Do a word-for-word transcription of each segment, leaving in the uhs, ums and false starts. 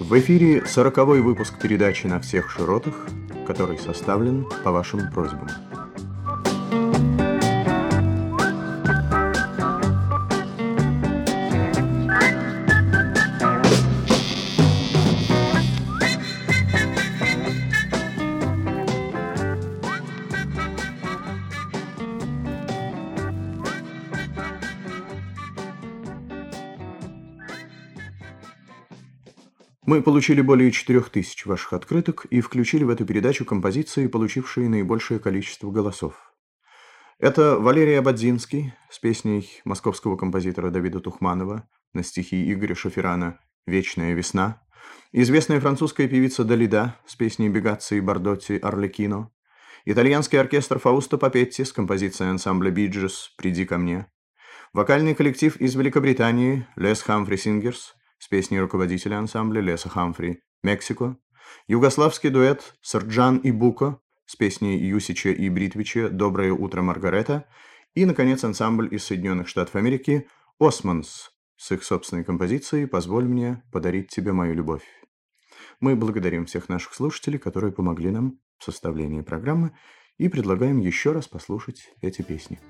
В эфире сороковой выпуск передачи «На всех широтах», который составлен по вашим просьбам. Мы получили более четырех тысяч ваших открыток и включили в эту передачу композиции, получившие наибольшее количество голосов. Это Валерий Ободзинский с песней московского композитора Давида Тухманова на стихи Игоря Шаферана «Вечная весна», известная французская певица Далида с песней Бегацци Бардотти «Арлекино», итальянский оркестр Фаусто Папетти с композицией ансамбля Биджес «Приди ко мне», вокальный коллектив из Великобритании Les Humphrey Singers с песней руководителя ансамбля Леса Хамфри «Мексико», югославский дуэт Срджан и Буко с песней Юсича и Бритвича «Доброе утро, Маргарета» и, наконец, ансамбль из Соединенных Штатов Америки «Османс» с их собственной композицией «Позволь мне подарить тебе мою любовь». Мы благодарим всех наших слушателей, которые помогли нам в составлении программы, и предлагаем еще раз послушать эти песни.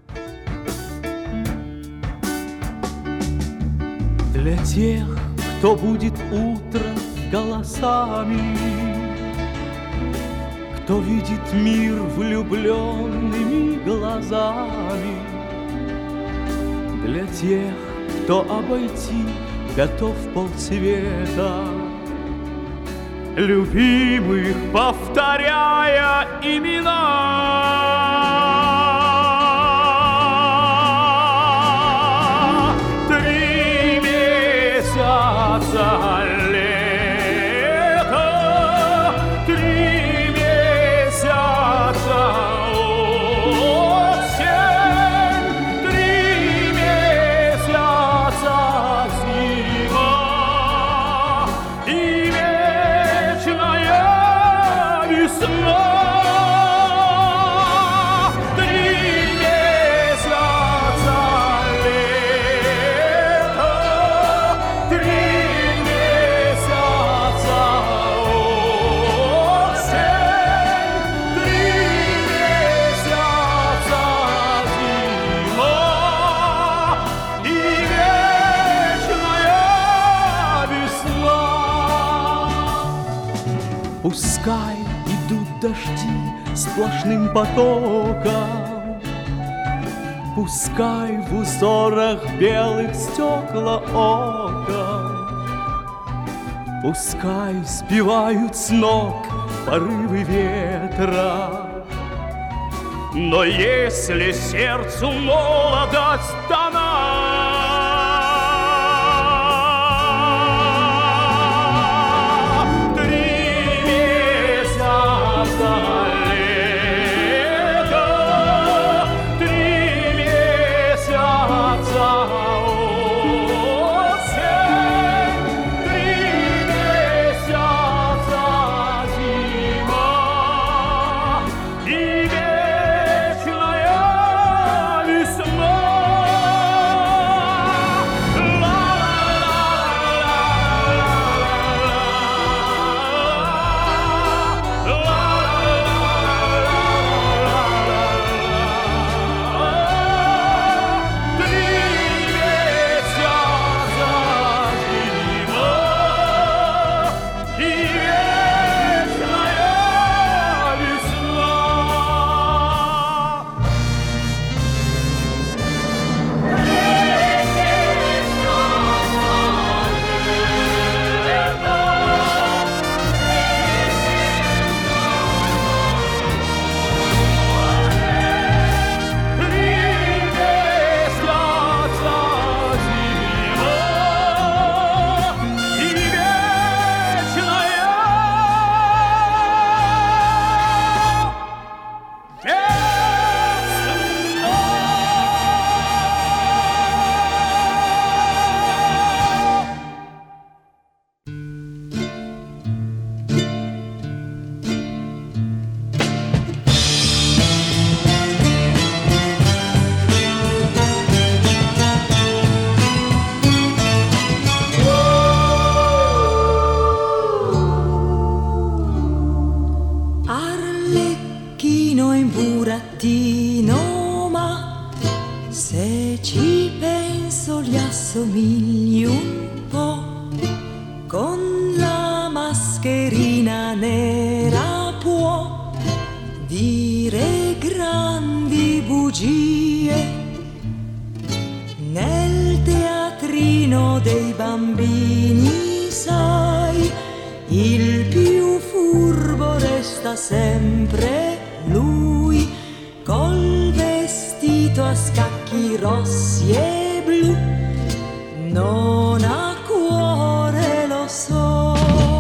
Для тех, кто будет утро голосами, кто видит мир влюбленными глазами, для тех, кто обойти готов полсвета, любимых повторяя имена. Лето, три месяца осень, три месяца зима и вечная весна. Пускай идут дожди сплошным потоком, пускай в узорах белых стекла окон, пускай сбивают с ног порывы ветра, но если сердцу молодость дана, весна. assomigli un po' con la mascherina nera, può dire grandi bugie nel teatrino dei bambini, sai, il più furbo resta sempre lui, col vestito a scacchi rossi e blu, non ha cuore, lo so.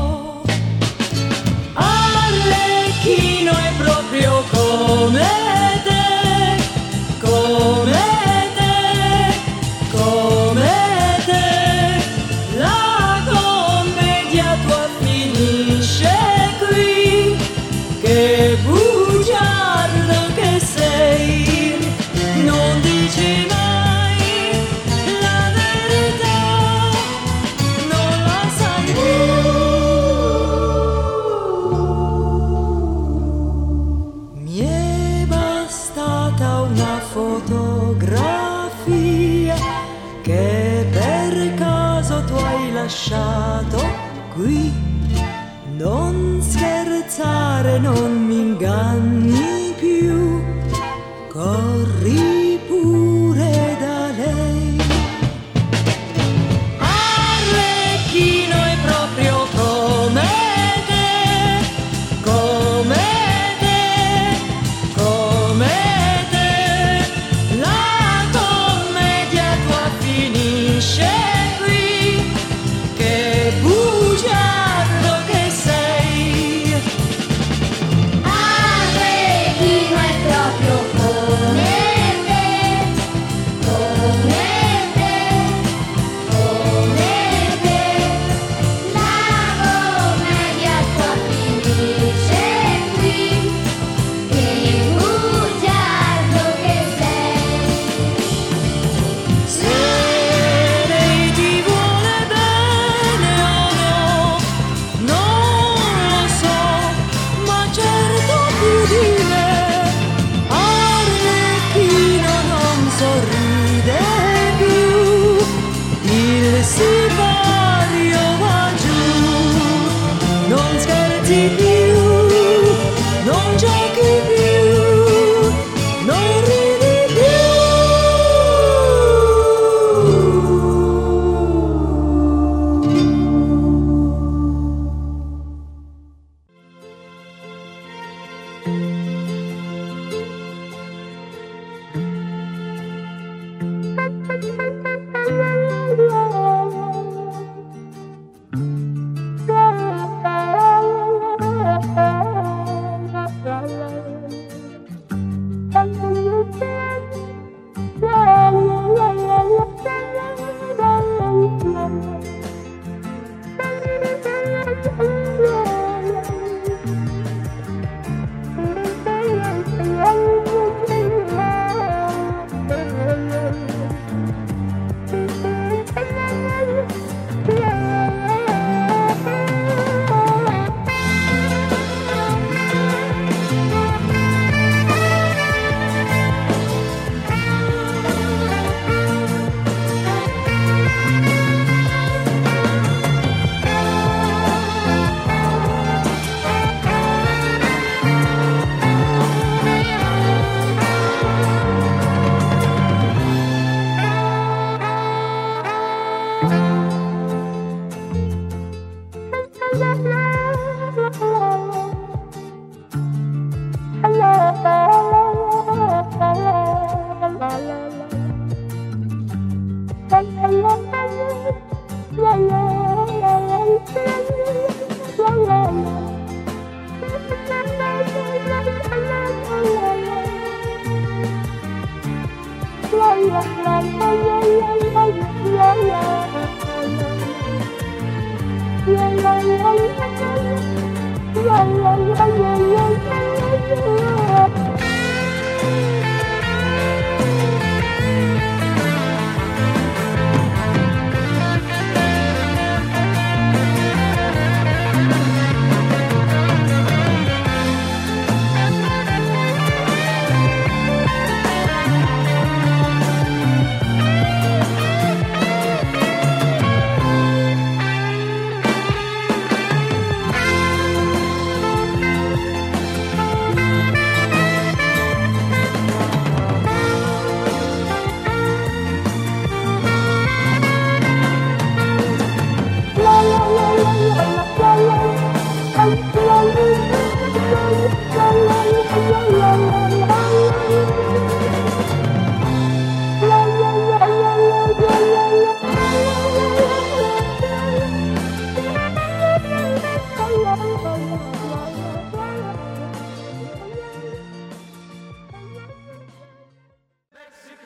Arlecchino è proprio come te, come te, come te, la commedia tua finisce qui, che bugiardo che sei, non dici mai la verità, non la sai più. Mi è bastata una fotografia che per caso tu hai lasciato qui, non scherzare, non mi inganni più, corri pure da lei. Arlecchino è proprio come te, come te, come te, la commedia tua finisce qui, che bugiardo che sei. Arlecchino è proprio come te, come te, come te, la commedia tua finisce qui, che bugiardo che sei. Se lei ti vuole bene o no, non lo so, ma certo più di me. Arlecchino non sorride più, il sipario va giù, non scherzi più, non giochi più, non ridi più.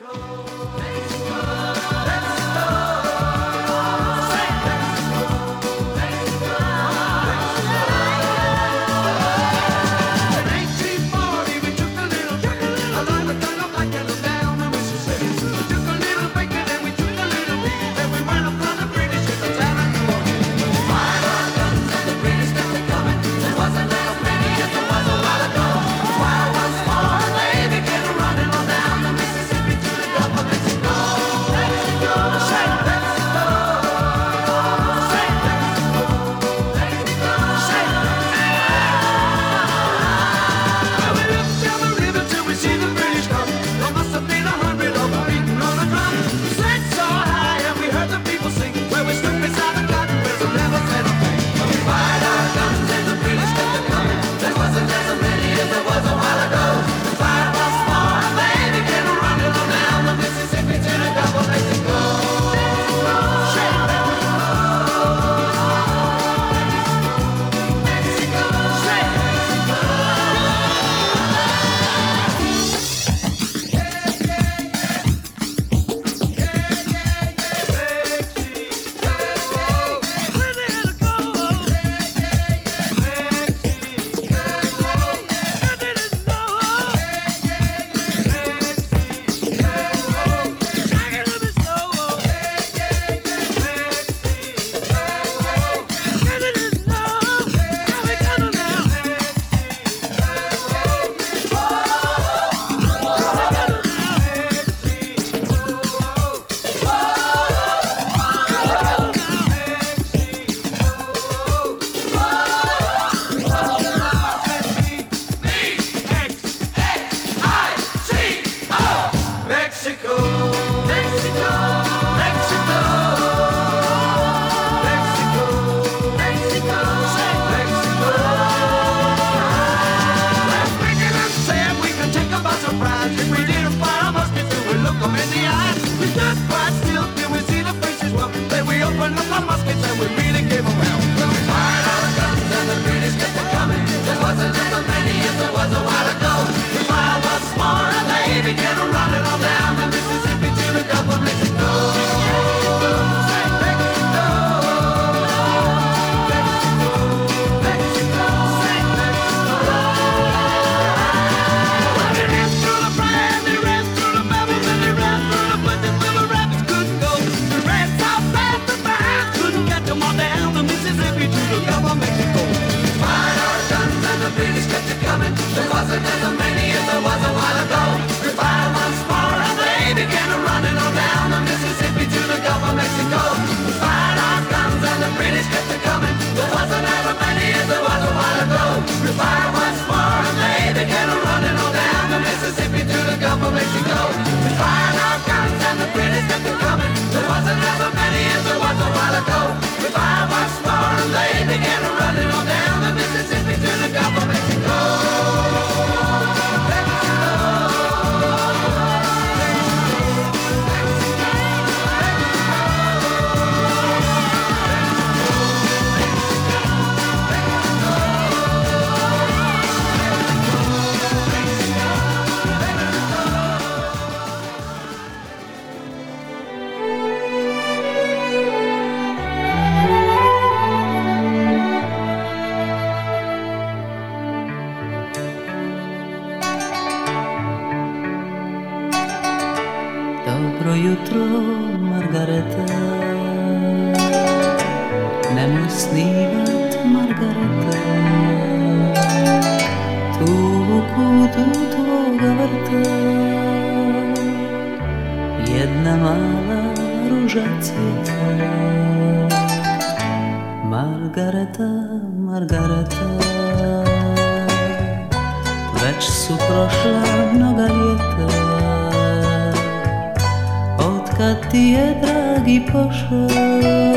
Dobro jutro, Margareta, nemoj snivat, Margareta, tu u kutu tvoga vrta jedna mala ruža cvjeta. Margareta, Margareta, već su prošla mnoga ljeta, kad ti je dragi pošao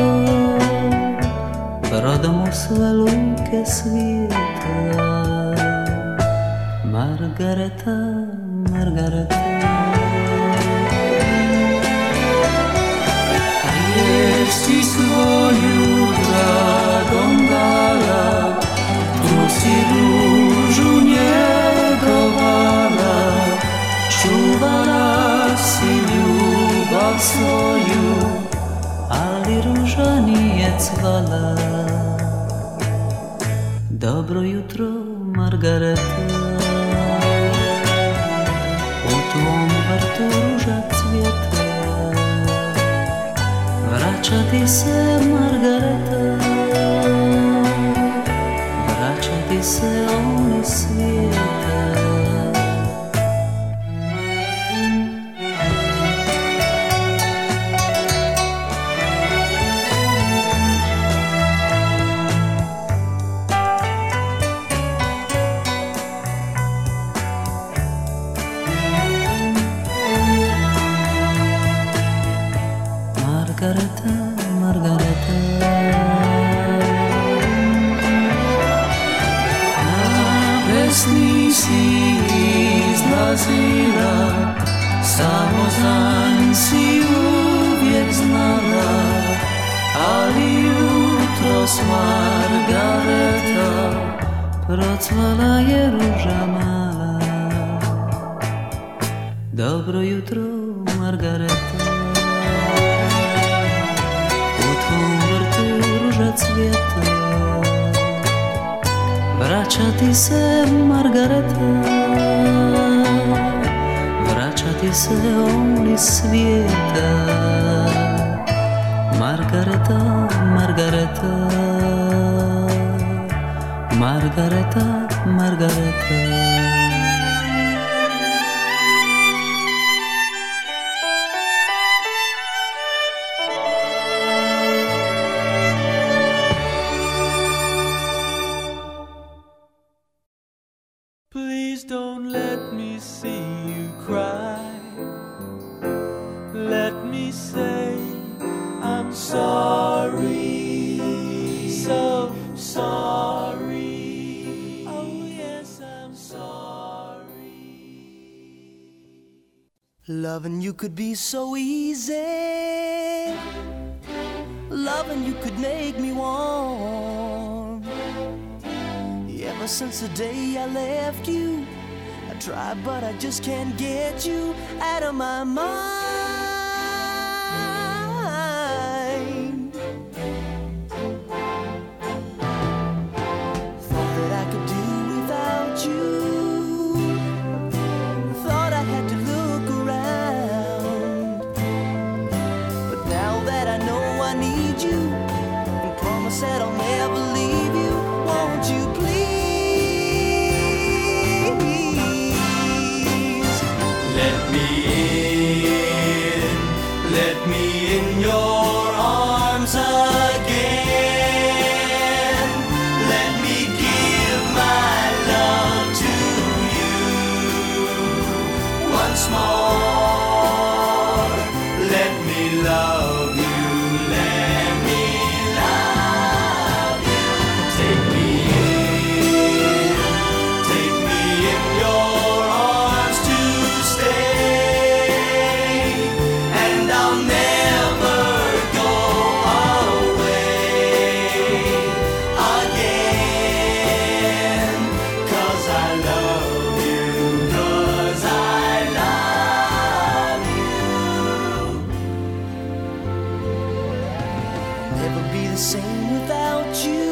brodom u sve luke svijeta. Margareta, Margareta, jesi svoju dragom dala, tu si ružu njegovala, čuvala si svoju, ali ruža nije cvala. Dobro jutro, Margareta, u tvom vrtu ruža cvjeta. Vraća ti se, Margareta, vraća ti se on iz svijeta. Margareta, Margareta, na pesni si izlazila, samo zan si uvijek znala, ali jutros Margareta procvala je ruža mala. Dobro jutro, Margareta, cvjeta. Vraća ti se, Margareta, vraća ti se on iz svijeta. Margareta, Margareta, Margareta, Margareta. Loving you could be so easy. Loving you could make me warm. Ever since the day I left you, I tried but I just can't get you out of my mind. Thought that I could do without you. Thought I had to look around. But now that I know I need you, and promise that I'll never leave you, won't you please let me in, let me in your arms again. Let me give my love to you once more. Let me love you, let me love you. Take me in, take me in your arms to stay, and I'll never go away again. 'Cause I love you, 'cause I love you. never be the same without you.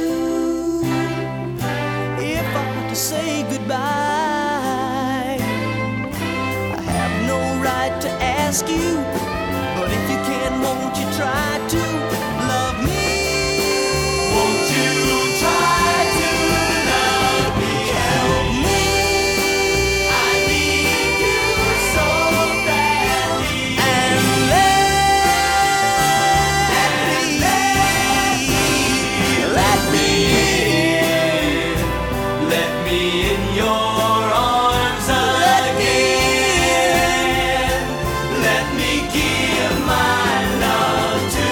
If I had to say goodbye, I have no right to ask you, but if you can, won't you try to love me? Won't you try to love me? Help me. I need you so badly. And let me, let me in, let me in your arms again. Let me give my love to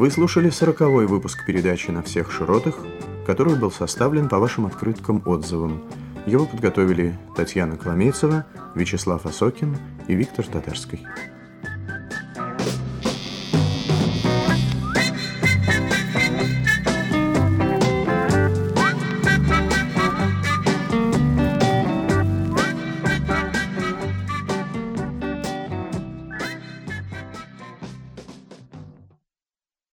Вы слушали сороковой выпуск передачи «На всех широтах», который был составлен по вашим открыткам отзывам. Его подготовили Татьяна Коломейцева, Вячеслав Осокин и Виктор Татарский.